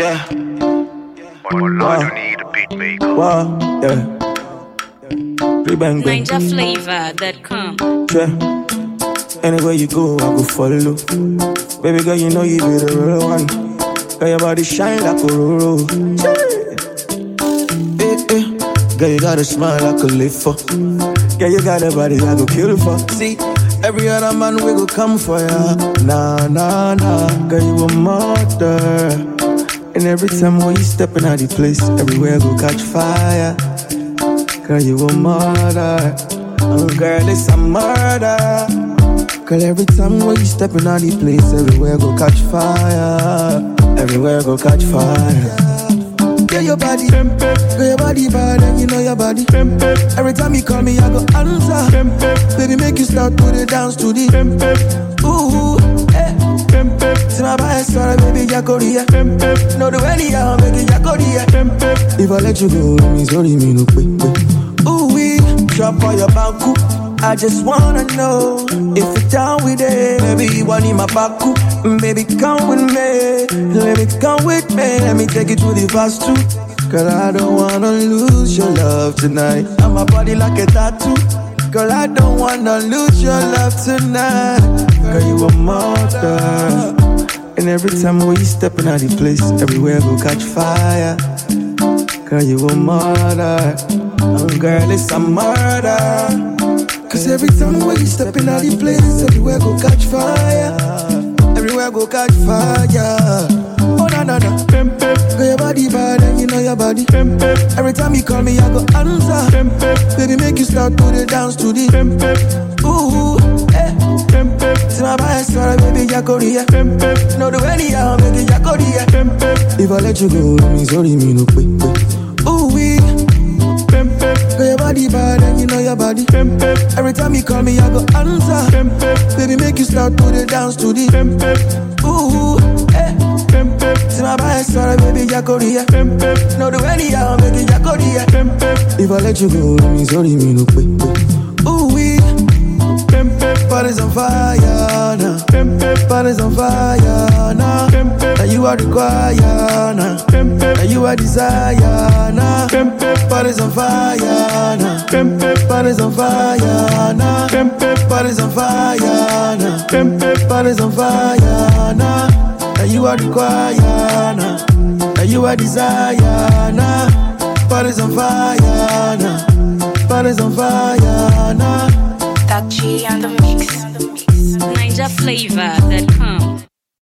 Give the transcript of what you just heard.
Yeah. But Lord, you need a beat maker. Wow, yeah. Bang bang. NinjaFlavor.com. Yeah. Anywhere you go, I go follow. Baby girl, you know you be the real one. Girl, your body shine like a roro. Girl, you got a smile I could live for. Girl, you got a body I go kill for. See, every other man we go come for ya. Nah, nah, nah. Girl, you a mother. And every time when you stepping out the place, everywhere go catch fire. Girl, you a murder. Oh, girl, it's a murder. Girl, every time when you stepping out the place, everywhere go catch fire. Everywhere go catch fire. Girl, your body, girl, your body bad, and you know your body. Every time you call me, I go answer. Baby, make you start to the dance to the. Ooh, eh. See my body, sorry, baby, Jacoria. Know the way the I'm making Jacoria. If I let you go, me sorry, me no pay. Ooh, we drop on your banku. I just wanna know if you're down with it. Maybe you want in my baku. Baby, come with me. Let me come with me. Let me take you to the fast too. Girl, I don't wanna lose your love tonight. And my body like a tattoo. Girl, I don't wanna lose your love tonight. Girl, you a mother. And every time when you stepping out the place, everywhere go catch fire. Girl, you a mother. Oh, girl, it's a murder. Cause every time when you stepping out the place, everywhere go catch fire. Everywhere go catch fire. Oh, no, no, no. Girl, your body bad and you know your body. Every time you call me, I go answer. Baby, make you start to the dance to the. Ooh, eh. See my body, sorry, baby, Jacoria. Know the way the I'm making Jacoria. If I let you go, me sorry, me no pay. Ooh, we. Girl, your body bad and you know your body. Every time you call me, I go answer. Baby, make you start to the dance to the. Ooh, eh. See my body, sorry, baby, Jacoria. Know the way the I'm making Jacoria. If I let you go, me sorry, me no pay. Ooh, we. Body's on fire now. Body's on fire now. Now you are required now. Now you are desire now. Body's on fire now. Body's on fire now. Body's on fire now. Body's on fire now. Now you are required now. Now you are desire now. Body's on fire now. Body's on fire now. Touchy on the mix. NinjaFlavor.com.